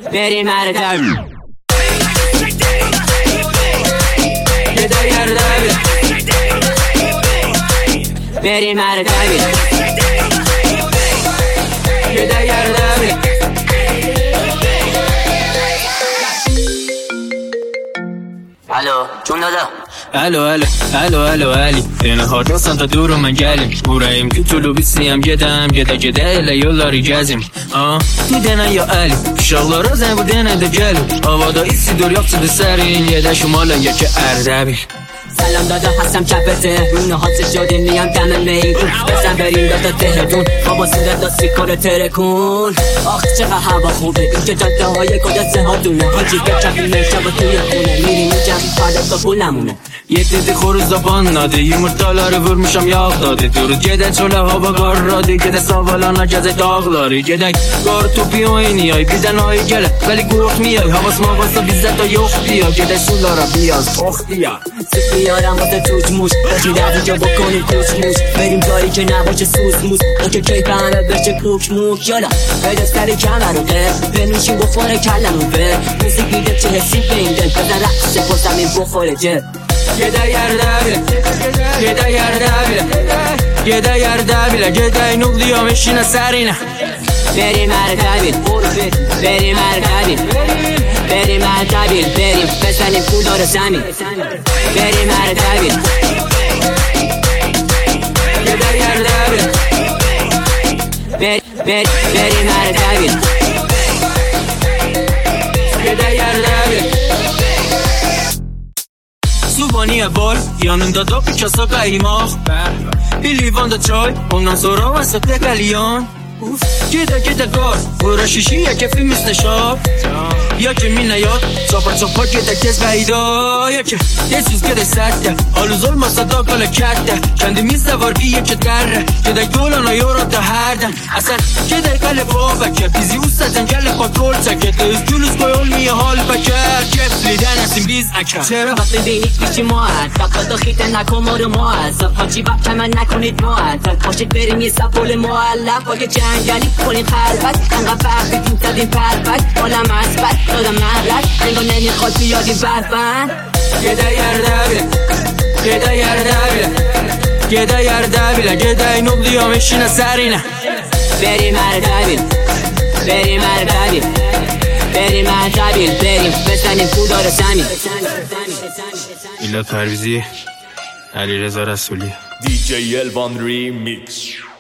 بریم مردم گدای اردبیل بریم اردبیل گدای اردبیل الو جون دادا الو علی این هاردستان تا دور من گلیم بوراییم تو طولو بیسیم گدم گده الی یولاری گزیم تو دنه یا علی شغل رازم و دنه ده گلو آوادا ایسی دور یاقصه ده سرین یه ده شمالا یکی اردبیل سلام دادا هستم چپته رونه ها سجاده میم دم میگون بزن بریم دادا تهدون بابا سیدت دا سیکار ترکون آخ چقدر هوا خوبه این که جاده های کدسه ها دونه حاجی بچفی میشه با توی خونه میریم جمعی فرد تا پول نمونه یک دیدی خورو زبان ناده یه مرتالاره ور میشم یاق داده درود گده چوله ها با گار راده گده ساوالا نجزه داغ داری گده گار تو پیوینی های بیزن های گله ولی گوخ میای حواس ما باستا بیزد تا یخ بیا گده سولارا بیاز اختیا بیارم واسه توش موش باشی رفت جا بکنیم کوش موش بریم جایی که نباشه سوس موس اون که کی فهمه بشه کوک موک یالا بده سری کمر رو بنوشیم بخوره کلم رو به موسیق میده چه حسی بین دل بزن رقصه با زمین بخوره جب گدای اردبیل گدای اردبیل گدای اردبیل گدای نقلی ها مشینه سرینه بریم اردبیل بریم اردبیل بریم اردبیل بریم بزنیم کودار زمین بریم اردبیل گدای اردبیل بریم اردبیل گدای اردبیل سوبانی بال یانم دادا پیچاسا قیماخ بیلیوان دا چای اونان سورا و سقل قلیان گده گار برا شیشی یکی فیلم مثل شاب یا که می نیاد چاپا گده کس بیدا یا که یه چیز گده سرده آلو ظلم صدا کل کرده کندی میزده وارگی یکی دره گده گولانا یورا تا هردن اصلا گده کل بابا که بیزی او ستن گل پاکول تکده از جلوس گویل میه حال بکر کف لیدن اسیم بیز اکر چرا وقتی بینید پیچی ما هست فقط خیطه نکن ما رو ما هست پاچی وقت من نکنید ما هست پاشید بریم یه سپول معلق با که جنگلی کنیم خلبت انقدر فقیدیم زدیم پرفت حالم اثبت دادم نهلت انگار نمیخواد بیادیم برفن گدای اردبیل گدای اردبیل گدای اردبیل گدای نقلی ها مشینه سرینه بریم اردبیل بریم اردبیل بریم اردبیل بریم بزنیم کودار زمین میلاد پرویزی علیرضا رسولی DJ Elvan Remix